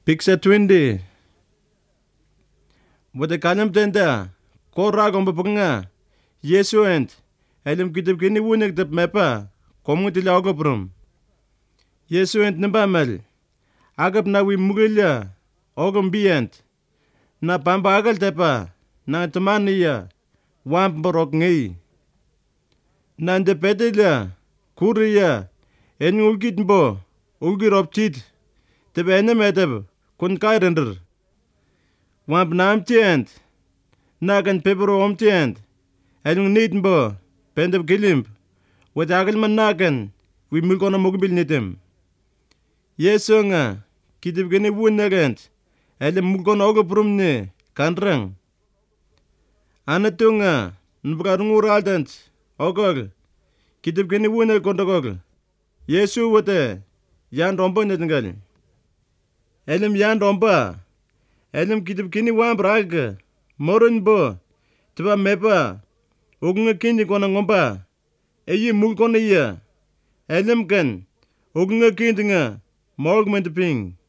Picture 20. Wada kalam tenda. Korra gomba punga. Yesu ent. Elim kitip kini wunek dap mepa. Komu tila ogoprum. Yesu ent nimba mal. Agap na wi mugilya. Ogom bient. Na pamba agal tepa. Na temaniya. Wamp borok ngi. Na nde pedilya. Kuriya. En ulgit mbo. Ulgirop tit. Tebe enem edeb. Kun kairender. Wamp naam tient. Nagan pebero om tient. Elung nit mbo. Pendep gilimp. Wadagal man nagan. Wi mulkona mogubil nitem. Yesu nga. Kitip gini wun nagant. Elim mulkona ogoprum ni. Kanrang. Anatu nga. Nbukarungur aldant. Ogog. Kitip gini wun nagondogog. Yesu wate. Yan rombo netengal. Elim yan romba. Elim kitip kini wamp raga. Moron bo. Tiba mepa. Ogunga kini kona ngomba. Eyi mulkona iya. Elim kan. Ogunga kini nga. Morg menteping.